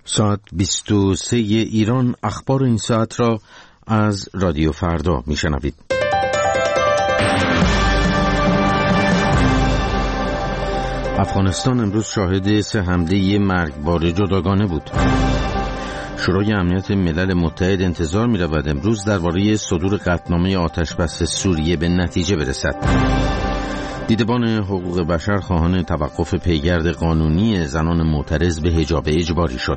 ساعت 23 ایران. اخبار این ساعت را از رادیو فردا میشنوید. افغانستان امروز شاهد 3 حمله مرگبار جداگانه بود. شورای امنیت ملل متحد انتظار می‌رود امروز درباره صدور قطعنامه آتشبس سوریه به نتیجه برسد. دیدبان حقوق بشر خواهان توقف پیگرد قانونی زنان معترض به حجاب اجباری شد.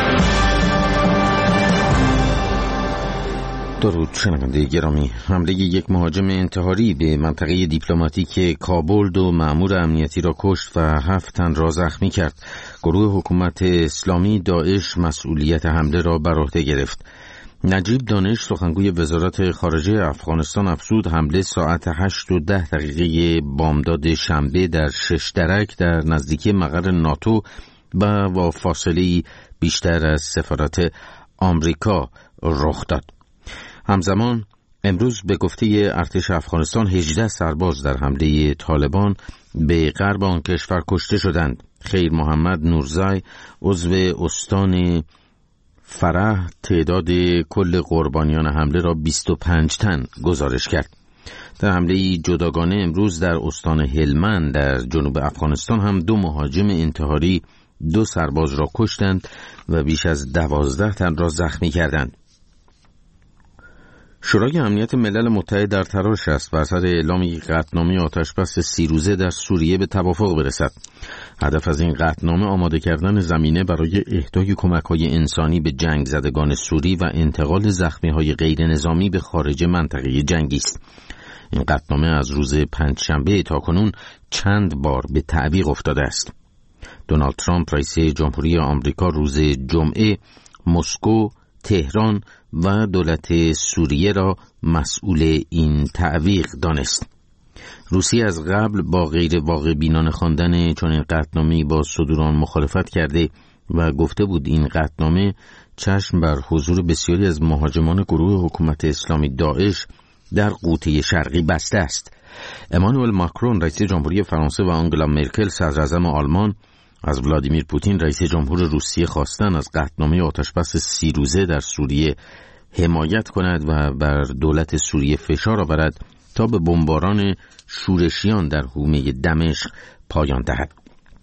درود شنونده گرامی. حمله یک مهاجم انتحاری به منطقه دیپلماتیک کابل 2 مأمور امنیتی را کشت و 7 تن را زخمی کرد. گروه حکومت اسلامی داعش مسئولیت حمله را بر عهده گرفت. نجیب دانش سخنگوی وزارت خارجه افغانستان افزود حمله ساعت 8:10 بامداد شنبه در 6 درک در نزدیکی مقر ناتو و با فاصله بیشتر از سفارت آمریکا رخ داد. همزمان امروز به گفته ارتش افغانستان 18 سرباز در حمله طالبان به غرب آن کشور کشته شدند. خیر محمد نورزای عضو استان فرح تعداد کل قربانیان حمله را 25 تن گزارش کرد. در حمله جداگانه امروز در استان هلمند در جنوب افغانستان هم 2 مهاجم انتحاری 2 سرباز را کشتند و بیش از 12 تن را زخمی کردند. شورای امنیت ملل متحد در تلاش است بر اثر اعلام یک قطعنامه آتشبس 30 روزه در سوریه به توافق برسد. هدف از این قطعنامه آماده کردن زمینه برای اهدای کمک‌های انسانی به جنگ زدگان سوری و انتقال زخمی‌های غیر نظامی به خارج منطقه جنگی است. این قطعنامه از روز پنجشنبه تاکنون چند بار به تعویق افتاده است. دونالد ترامپ رئیس جمهوری آمریکا روز جمعه مسکو، تهران و دولت سوریه را مسئول این تعویق دانست. روسیه از قبل با غیر واقع بینانه خواندن چنین قطعنامه‌ای با صدور آن مخالفت کرده و گفته بود این قطعنامه چشم بر حضور بسیاری از مهاجمان گروه حکومت اسلامی داعش در قوطه شرقی بسته است. امانوئل ماکرون رئیس جمهوری فرانسه و آنگلا مرکل صدراعظم آلمان از ولادیمیر پوتین رئیس جمهور روسیه خواستند از قطعنامه آتشبس 30 روزه در سوریه حمایت کند و بر دولت سوریه فشار آورد تا به بمباران شورشیان در حومه دمشق پایان دهد.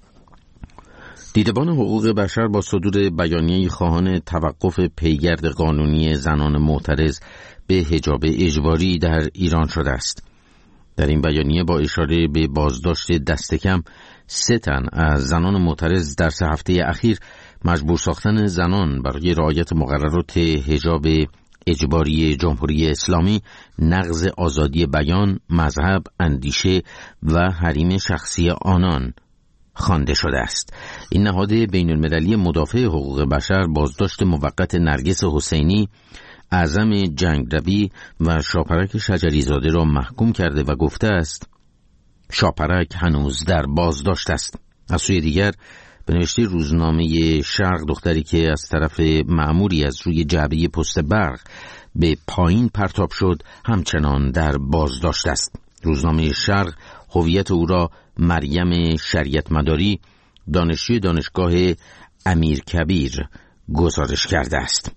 دیدبان حقوق بشر با صدور بیانیه‌ای خواهان توقف پیگرد قانونی زنان معترض به حجاب اجباری در ایران شده است. در این بیانیه با اشاره به بازداشت دست کم 3 تن از زنان معترض در 3 هفته اخیر، مجبور ساختن زنان برای رعایت مقررات حجاب اجباری جمهوری اسلامی، نقض آزادی بیان، مذهب، اندیشه و حریم شخصی آنان خوانده شده است. این نهاد بین المللی مدافع حقوق بشر بازداشت موقت نرگس حسینی، اعظم جنگروی و شاپرک شجریزاده را محکوم کرده و گفته است شاپرک هنوز در بازداشت است. از سوی دیگر به نوشته روزنامه شرق، دختری که از طرف مأموری از روی جعبه پست برق به پایین پرتاب شد همچنان در بازداشت است. روزنامه شرق هویت او را مریم شریعت مداری، دانشجوی دانشگاه امیرکبیر گزارش کرده است.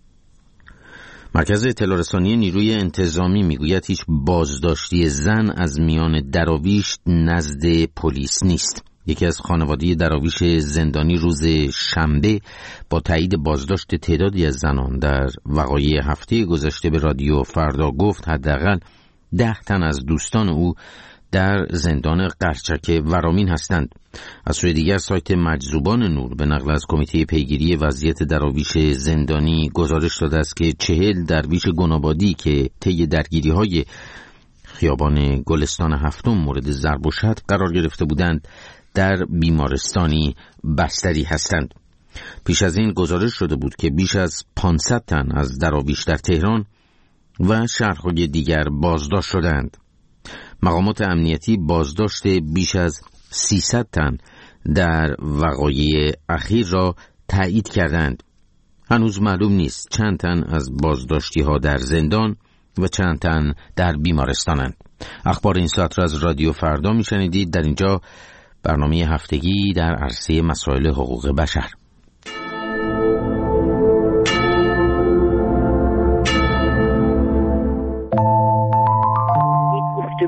مرکز اطلاع رسانی نیروی انتظامی میگوید هیچ بازداشتی زن از میان دراویش نزد پلیس نیست. یکی از خانواده دراویش زندانی روز شنبه با تایید بازداشت تعدادی از زنان در وقایع هفته گذشته به رادیو فردا گفت حداقل 10 تن از دوستان او در زندان قرچک ورامین هستند. از سوی دیگر سایت مجذوبان نور به نقل از کمیته پیگیری وضعیت دراویش زندانی گزارش داده است که 40 درویش گنابادی که طی درگیری‌های خیابان گلستان هفتم مورد ضرب و شتم قرار گرفته بودند در بیمارستانی بستری هستند. پیش از این گزارش شده بود که بیش از 500 تن از دراویش در تهران و شهرهای دیگر بازداشت شدند. مقامات امنیتی بازداشت بیش از 300 تن در وقایع اخیر را تایید کردند. هنوز معلوم نیست چند تن از بازداشتی ها در زندان و چند تن در بیمارستانند. اخبار این ساعت را از رادیو فردا میشنیدید. در اینجا برنامه هفتگی در عرصه مسائل حقوق بشر.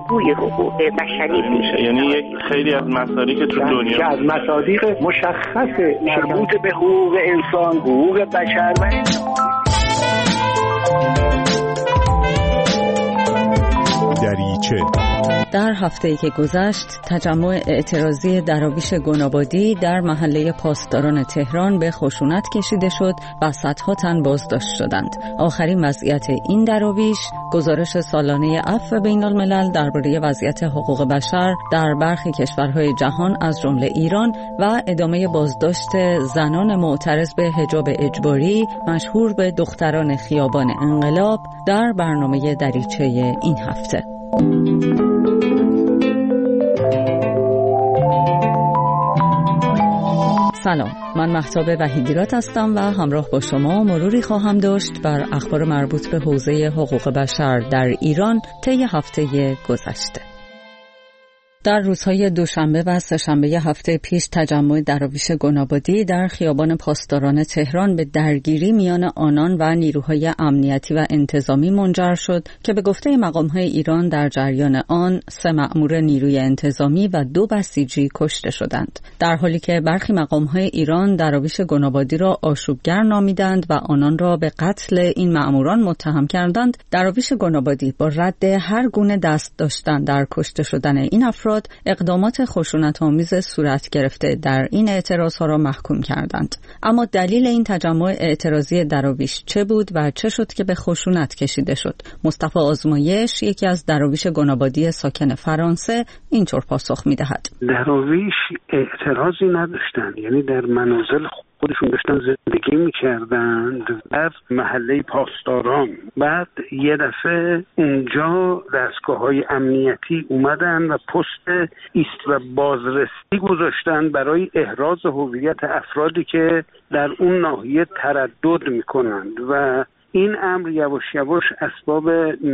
الگوی حقوق بشری میشه. یعنی خیلی از مصادیق تو دنیا از مصادیق مشخص مربوط به حقوق انسان، حقوق بشر و دریچه. در هفته‌ای که گذشت تجمع اعتراضی دراویش گنابادی در محله پاسداران تهران به خشونت کشیده شد و صدها تن بازداشت شدند. آخرین وضعیت این دراویش، گزارش سالانه عفو بین الملل درباره وضعیت حقوق بشر در برخی کشورهای جهان از جمله ایران و ادامه بازداشت زنان معترض به حجاب اجباری مشهور به دختران خیابان انقلاب در برنامه دریچه این هفته. سلام، من مهتاب وحیدیرات هستم و همراه با شما مروری خواهم داشت بر اخبار مربوط به حوزه حقوق بشر در ایران طی هفته گذشته. در روزهای دوشنبه و سه‌شنبه هفته پیش تجمع دراویش گنابادی در خیابان پاسداران تهران به درگیری میان آنان و نیروهای امنیتی و انتظامی منجر شد که به گفته مقام‌های ایران در جریان آن 3 مأمور نیروی انتظامی و 2 بسیجی کشته شدند، در حالی که برخی مقام‌های ایران دراویش گنابادی را آشوبگر نامیدند و آنان را به قتل این مأموران متهم کردند. دراویش گنابادی با رد هر گونه دست داشتن در کشته شدن این افراد اقدامات خشونت‌آمیز صورت گرفته در این اعتراض‌ها را محکوم کردند. اما دلیل این تجمع اعتراضی دراویش چه بود و چه شد که به خشونت کشیده شد؟ مصطفی آزمایش، یکی از دراویش گنابادی ساکن فرانسه، اینطور پاسخ می‌دهد. دراویش اعتراضی نداشتن، یعنی در منازل خودشون داشتن زندگی میکردند در محله پاسداران. بعد یه دفعه اونجا دستگاه‌های امنیتی اومدن و پست ایست و بازرسی گذاشتن برای احراز هویت افرادی که در اون ناحیه تردد میکنند و این امر یواش یواش اسباب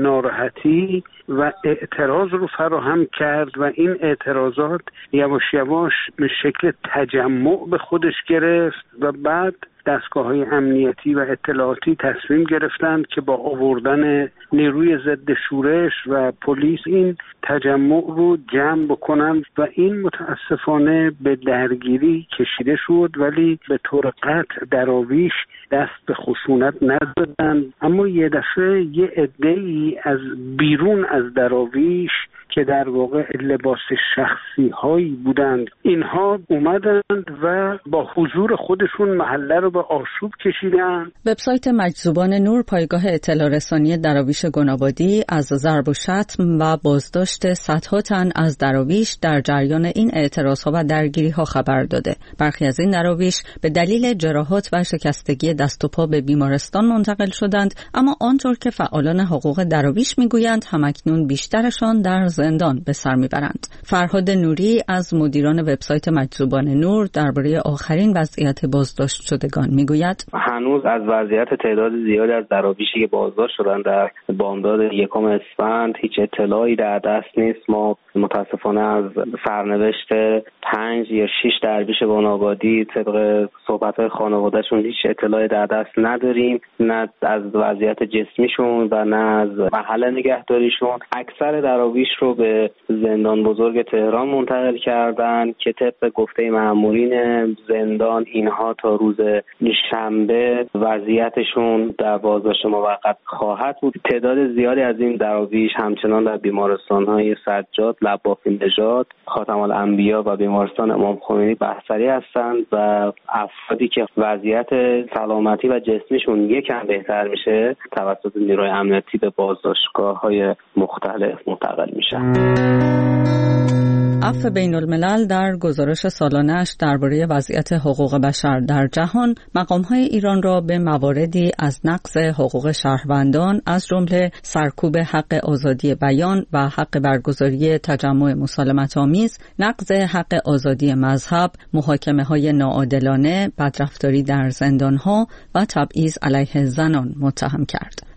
ناراحتی و اعتراض رو فراهم کرد و این اعتراضات یواش یواش به شکل تجمع به خودش گرفت و بعد دستگاه‌های امنیتی و اطلاعاتی تصمیم گرفتند که با آوردن نیروی ضد شورش و پلیس این تجمع رو جمع بکنند و این متاسفانه به درگیری کشیده شد، ولی به طور قطع دراویش دست به خشونت نزدند. اما یه دفعه یه عده‌ای از بیرون از دراویش که در واقع لباس شخصی هایی بودند، اینها اومدند و با حضور خودشون محله رو به آشوب کشیدند. وبسایت مجذوبان نور، پایگاه اطلاع رسانی دراویش گنابادی، از ضرب و شتم و بازداشت صدها تن از دراویش در جریان این اعتراضها و درگیری‌ها خبر داده. برخی از این دراویش به دلیل جراحات و شکستگی دست و پا به بیمارستان منتقل شدند، اما آنطور که فعالان حقوق دراویش میگویند همکنون بیشترشان در زندان به سر میبرند. فرهاد نوری از مدیران وبسایت مجذوبان نور درباره آخرین وضعیت بازداشت شدگان میگوید: هنوز از وضعیت تعداد زیادی از دراویشی که بازداشت شدن در بامداد 1 اسفند هیچ اطلاعی در دست نیست. ما متاسفانه از سرنوشت 5 یا 6 درویش گنابادی طبق صحبت‌های خانواده‌شون هیچ اطلاعی در دست نداریم، نه از وضعیت جسمیشون و نه از محل نگهداریشون. اکثر دراویش رو به زندان بزرگ تهران منتقل کردن که طبق گفته مأمورین زندان اینها تا روز شنبه وضعیتشون در بازداشت موقت خواهد بود. تعداد زیادی از این دراویش همچنان در بیمارستان‌های سجاد، لبافی نژاد، خاتم الانبیا و بیمارستان امام خمینی بستری هستند و افرادی که وضعیت سلامتی و جسمیشون یکم بهتر میشه توسط نیروی امنیتی به بازداشتگاه‌های مختلف منتقل میشن. عفو بین الملل در گزارش سالانه‌اش درباره وضعیت حقوق بشر در جهان مقام‌های ایران را به مواردی از نقض حقوق شهروندان از جمله سرکوب حق آزادی بیان و حق برگزاری تجمع مسالمت‌آمیز، نقض حق آزادی مذهب، محاکمه‌های ناعادلانه، بدرفتاری در زندان‌ها و تبعیض علیه زنان متهم کرد.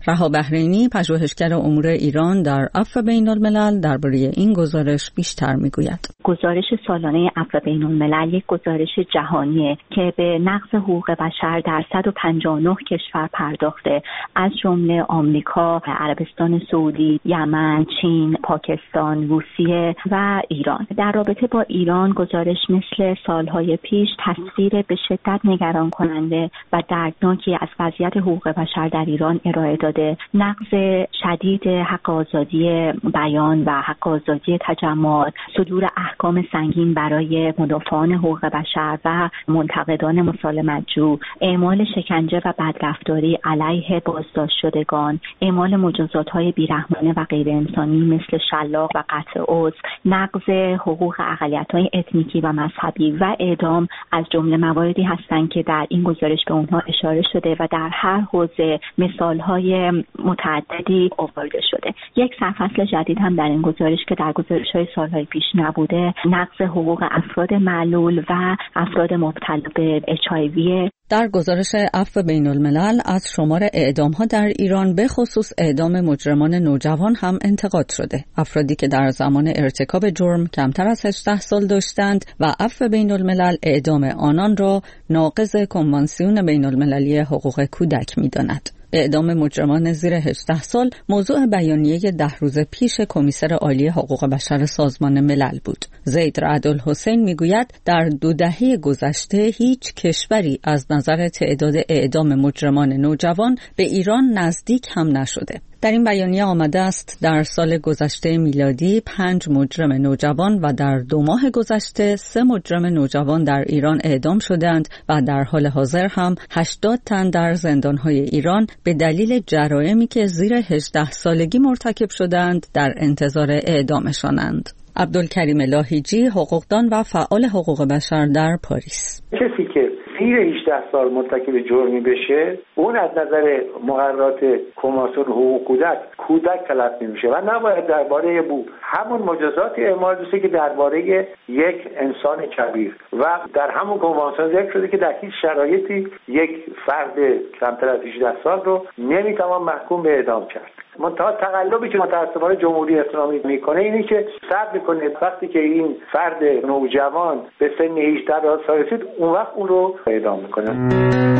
رها بحرینی، پژوهشگر امور ایران در عفو بین‌الملل، درباره این گزارش بیشتر میگوید. گزارش سالانه عفو بین‌الملل یک گزارش جهانیه که به نقض حقوق بشر در 159 کشور پرداخته، از جمله آمریکا، عربستان سعودی، یمن، چین، پاکستان، روسیه و ایران. در رابطه با ایران گزارش مثل سالهای پیش تصویر به شدت نگران کننده و دردناکی از وضعیت حقوق بشر در ایران ارائه داده. نقض شدید حق آزادی بیان و حق آزادی تجمع، صدور احکام سنگین برای مدافعان حقوق بشر و منتقدان مسالمت‌جو، اعمال شکنجه و بدرفتاری علیه بازداشت شدگان، اعمال مجازات‌های بیرحمانه و غیر انسانی مثل شلاق و قطع عضو، نقض حقوق اقلیت‌های اتنیکی و مذهبی و اعدام از جمله مواردی هستند که در این گزارش به اونها اشاره شده و در هر حوزه مثال‌های متعددی آورده شده. یک سرفصل جدید هم در این گزارش که در گزارش‌های سال‌های پیش نبوده، نقض حقوق افراد معلول و افراد مبتلا به HIV. در گزارش عفو بین‌الملل از شمار اعدام‌ها در ایران به خصوص اعدام مجرمان نوجوان هم انتقاد شده. افرادی که در زمان ارتکاب جرم کمتر از 18 سال داشتند و عفو بین‌الملل اعدام آنان را ناقض کنوانسیون بین‌المللی حقوق کودک می‌داند. اعدام مجرمان زیر 18 سال موضوع بیانیه 10 روز پیش کمیسر عالی حقوق بشر سازمان ملل بود. زید رعدالحسین میگوید در 2 دهه گذشته هیچ کشوری از نظر تعداد اعدام مجرمان نوجوان به ایران نزدیک هم نشده. در این بیانیه آمده است در سال گذشته میلادی 5 مجرم نوجوان و در 2 ماه گذشته 3 مجرم نوجوان در ایران اعدام شدند و در حال حاضر هم 80 تن در زندان‌های ایران به دلیل جرائمی که زیر 18 سالگی مرتکب شدند در انتظار اعدامشانند. عبدالکریم لاهیجی، حقوقدان و فعال حقوق بشر در پاریس: کسی که زیر 18 سال مرتکب جرمی بشه، اون از نظر مقررات کنوانسیون حقوق کودک تلقی میشه و نباید درباره همون مجازات اعمال بشه که درباره یک انسان کبیر و در همون کنوانسیون ذکر شده که در هیچ شرایطی یک فرد کمتر از 18 سال رو نمیتوان محکوم به اعدام کرد. منتها تقلبی که متاسفانه جمهوری اسلامی میکنه اینه که صبر میکنه وقتی که این فرد نوجوان به سن 18 سال رسید اون وقت اون رو اعدام میکنه.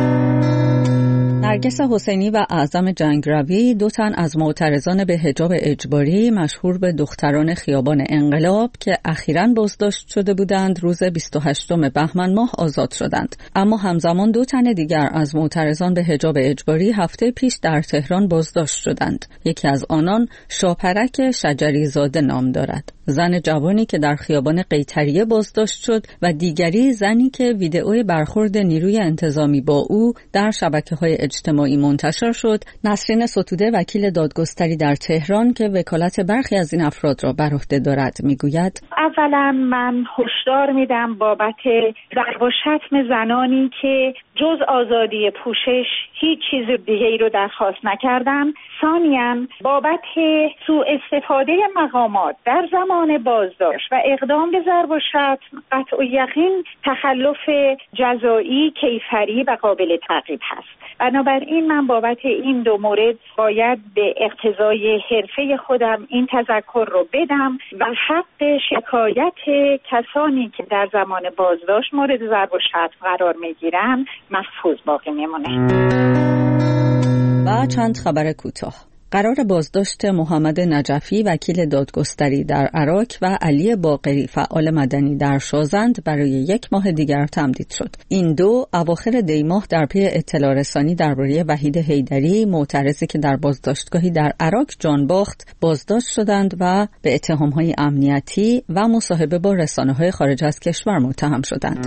نرگس حسینی و اعظم جنگروی، 2 تن از معترضان به حجاب اجباری مشهور به دختران خیابان انقلاب که اخیراً بازداشت شده بودند، روز 28 بهمن ماه آزاد شدند. اما همزمان 2 تن دیگر از معترضان به حجاب اجباری هفته پیش در تهران بازداشت شدند. یکی از آنان شاپرک شجری زاده نام دارد، زن جوانی که در خیابان قیطریه بازداشت شد، و دیگری زنی که ویدئوی برخورد نیروی انتظامی با او در شبکه‌های اجتماعی منتشر شد. نسرین ستوده، وکیل دادگستری در تهران که وکالت برخی از این افراد را بر عهده دارد، میگوید: اولا من هشدار میدم بابت ضرب و شتم زنانی که جز آزادی پوشش هیچ چیز دیگه‌ای رو درخواست نکردن. ثانیاً بابت سوء استفاده مقامات در زمان بازداشت و اقدام به ضرب و شتم قطع و یقین تخلف جزایی، کیفری و قابل تعقیب هست. بنابراین من بابت این 2 مورد باید به اقتضای حرفه خودم این تذکر رو بدم و حق شکایت کسانی که در زمان بازداشت مورد ضرب و شتم قرار میگیرن محفوظ باقی میمونه. و چند خبر کوتاه. قرار بازداشت محمد نجفی، وکیل دادگستری در عراق، و علی باقری، فعال مدنی در شازند، برای 1 ماه دیگر تمدید شد. این 2 اواخر دی ماه در پی اطلاع رسانی درباره وحید حیدری، معترضی که در بازداشتگاهی در عراق جان باخت، بازداشت شدند و به اتهام‌های امنیتی و مصاحبه با رسانه‌های خارج از کشور متهم شدند.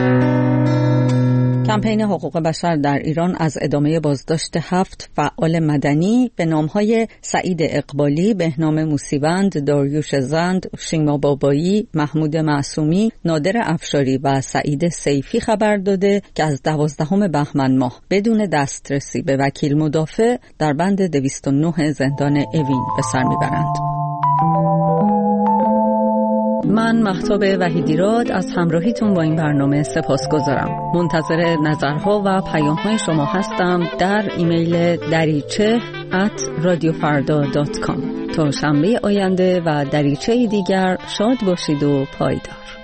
کمپین حقوق بشر در ایران از ادامه بازداشت 7 فعال مدنی به نامهای سعید اقبالی، بهنام موسیوند، داریوش زند، شیما بابایی، محمود معصومی، نادر افشاری و سعید سیفی خبر داده که از 12 بهمن ماه بدون دسترسی به وکیل مدافع در بند 209 زندان اوین به سر میبرند. من مهتاب وحیدیراد از همراهیتون با این برنامه سپاسگزارم. منتظر نظرها و پیام‌های شما هستم در ایمیل dariche@radiofarda.com. تا شنبه آینده و دریچه دیگر شاد باشید و پایدار.